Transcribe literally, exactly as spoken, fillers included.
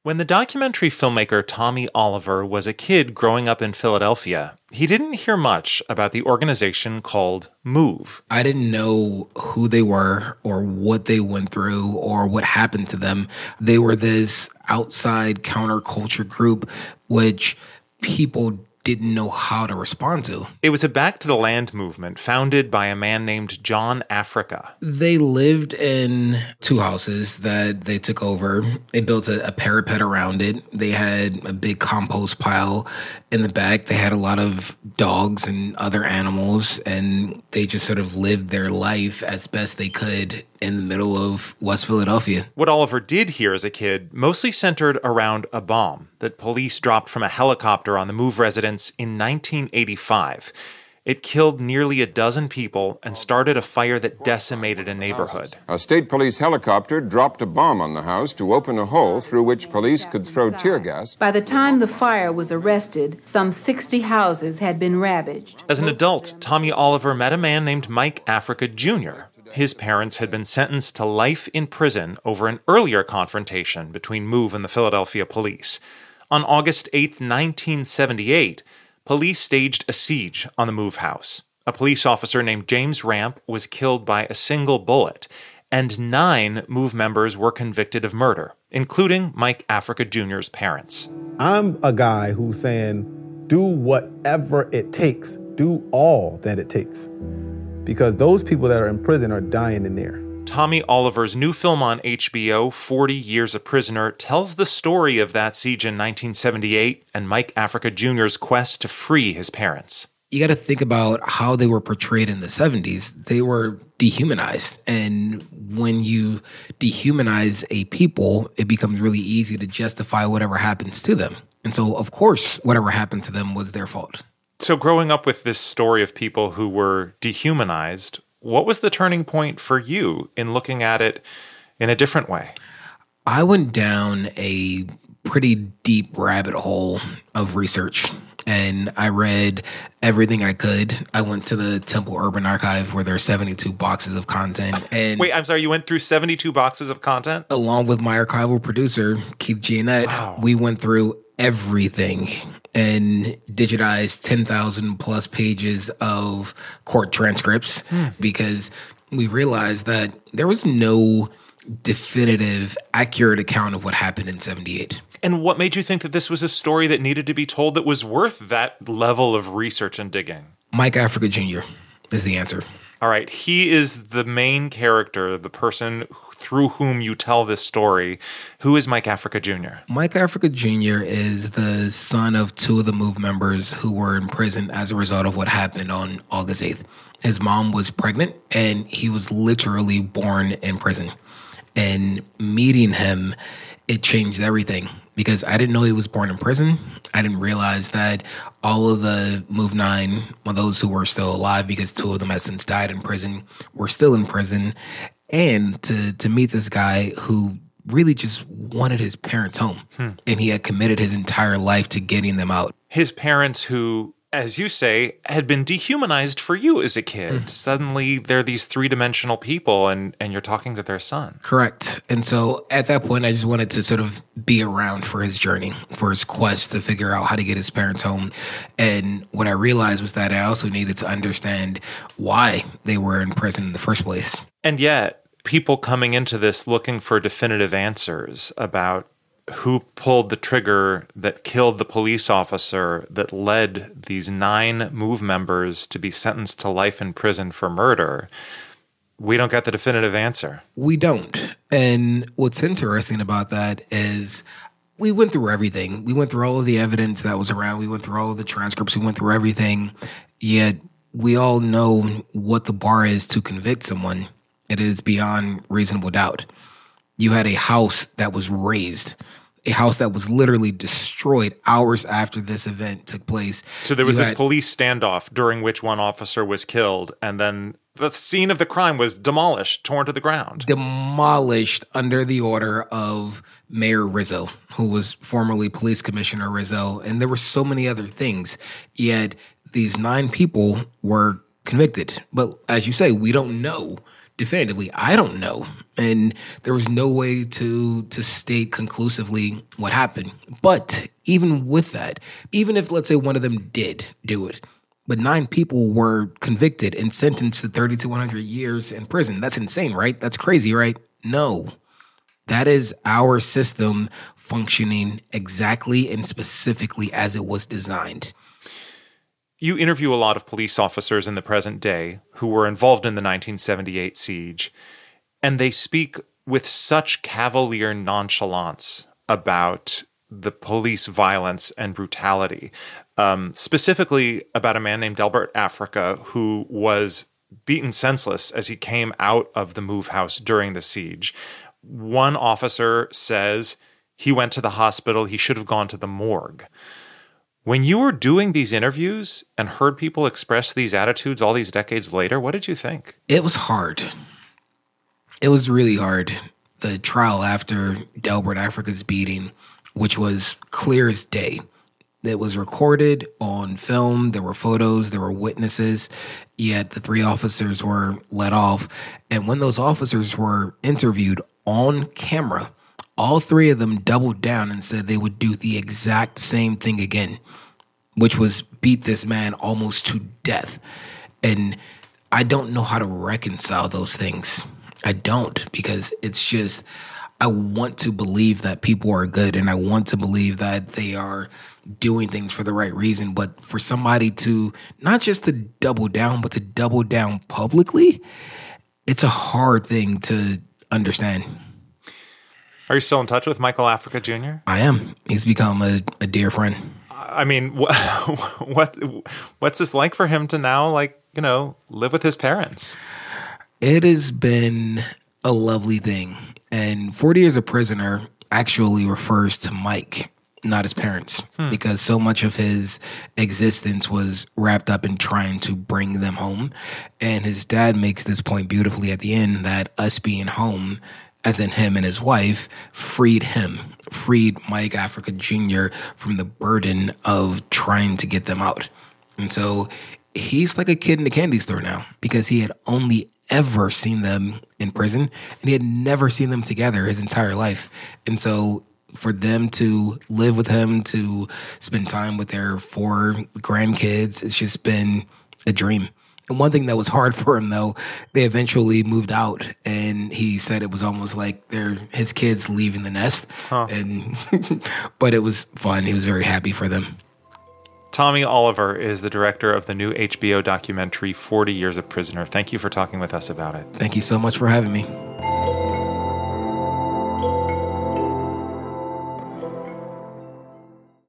When the documentary filmmaker Tommy Oliver was a kid growing up in Philadelphia, he didn't hear much about the organization called MOVE. I didn't know who they were or what they went through or what happened to them. They were this outside counterculture group which people didn't know how to respond to. It was a Back to the Land movement founded by a man named John Africa. They lived in two houses that they took over. They built a, a parapet around it. They had a big compost pile in the back. They had a lot of dogs and other animals, and they just sort of lived their life as best they could in the middle of West Philadelphia. What Oliver did hear as a kid mostly centered around a bomb that police dropped from a helicopter on the MOVE residence in nineteen eighty-five. It killed nearly a dozen people and started a fire that decimated a neighborhood. A state police helicopter dropped a bomb on the house to open a hole through which police could throw tear gas. By the time the fire was arrested, some sixty houses had been ravaged. As an adult, Tommy Oliver met a man named Mike Africa Junior His parents had been sentenced to life in prison over an earlier confrontation between MOVE and the Philadelphia police. On August eighth, nineteen seventy-eight, police staged a siege on the MOVE house. A police officer named James Ramp was killed by a single bullet, and nine MOVE members were convicted of murder, including Mike Africa Junior's parents. I'm a guy who's saying, do whatever it takes. Do all that it takes. Because those people that are in prison are dying in there. Tommy Oliver's new film on H B O, forty years a Prisoner, tells the story of that siege in nineteen seventy-eight and Mike Africa Junior's quest to free his parents. You got to think about how they were portrayed in the seventies. They were dehumanized. And when you dehumanize a people, it becomes really easy to justify whatever happens to them. And so, of course, whatever happened to them was their fault. So growing up with this story of people who were dehumanized, what was the turning point for you in looking at it in a different way? I went down a pretty deep rabbit hole of research, and I read everything I could. I went to the Temple Urban Archive where there are seventy-two boxes of content. And Wait, I'm sorry, you went through seventy-two boxes of content? Along with my archival producer, Keith Giannett, Wow. We went through everything and digitized ten thousand plus pages of court transcripts hmm. because we realized that there was no definitive, accurate account of what happened in seventy-eight. And what made you think that this was a story that needed to be told that was worth that level of research and digging? Mike Africa Junior is the answer. All right. He is the main character, the person through whom you tell this story. Who is Mike Africa Junior? Mike Africa Junior is the son of two of the MOVE members who were in prison as a result of what happened on August eighth. His mom was pregnant, and he was literally born in prison. And meeting him, it changed everything. Because I didn't know he was born in prison. I didn't realize that all of the MOVE nine, well, those who were still alive, because two of them had since died in prison, were still in prison. And to to meet this guy who really just wanted his parents home. Hmm. And he had committed his entire life to getting them out. His parents who, as you say, had been dehumanized for you as a kid. Mm. Suddenly, they're these three-dimensional people, and, and you're talking to their son. Correct. And so at that point, I just wanted to sort of be around for his journey, for his quest to figure out how to get his parents home. And what I realized was that I also needed to understand why they were in prison in the first place. And yet, people coming into this looking for definitive answers about who pulled the trigger that killed the police officer that led these nine MOVE members to be sentenced to life in prison for murder, we don't get the definitive answer. We don't. And what's interesting about that is we went through everything. We went through all of the evidence that was around. We went through all of the transcripts. We went through everything. Yet we all know what the bar is to convict someone. It is beyond reasonable doubt. You had a house that was razed, a house that was literally destroyed hours after this event took place. So there was you this had, police standoff during which one officer was killed, and then the scene of the crime was demolished, torn to the ground. Demolished under the order of Mayor Rizzo, who was formerly Police Commissioner Rizzo, and there were so many other things. Yet these nine people were convicted. But as you say, we don't know definitively, I don't know. And there was no way to to state conclusively what happened. But even with that, even if, let's say, one of them did do it, but nine people were convicted and sentenced to thirty to one hundred years in prison. That's insane, right? That's crazy, right? No. That is our system functioning exactly and specifically as it was designed. You interview a lot of police officers in the present day who were involved in the nineteen seventy-eight siege, and they speak with such cavalier nonchalance about the police violence and brutality, um, specifically about a man named Delbert Africa, who was beaten senseless as he came out of the move house during the siege. One officer says he went to the hospital, he should have gone to the morgue. When you were doing these interviews and heard people express these attitudes all these decades later, what did you think? It was hard. It was really hard. The trial after Delbert Africa's beating, which was clear as day. It was recorded on film. There were photos. There were witnesses. Yet the three officers were let off. And when those officers were interviewed on camera, all three of them doubled down and said they would do the exact same thing again, which was beat this man almost to death. And I don't know how to reconcile those things. I don't, because it's just, I want to believe that people are good and I want to believe that they are doing things for the right reason. But for somebody to, not just to double down, but to double down publicly, it's a hard thing to understand. Are you still in touch with Michael Africa Junior? I am. He's become a, a dear friend. I mean, what, what what's this like for him to now, like, you know, live with his parents? It has been a lovely thing. And forty years a prisoner actually refers to Mike, not his parents, hmm. because so much of his existence was wrapped up in trying to bring them home. And his dad makes this point beautifully at the end, that us being home, as in him and his wife, freed him, freed Mike Africa Junior from the burden of trying to get them out. And so he's like a kid in a candy store now, because he had only ever seen them in prison and he had never seen them together his entire life. And so for them to live with him, to spend time with their four grandkids, it's just been a dream. And one thing that was hard for him, though, they eventually moved out, and he said it was almost like they're his kids leaving the nest. Huh. And but it was fun. He was very happy for them. Tommy Oliver is the director of the new H B O documentary, forty years a Prisoner. Thank you for talking with us about it. Thank you so much for having me.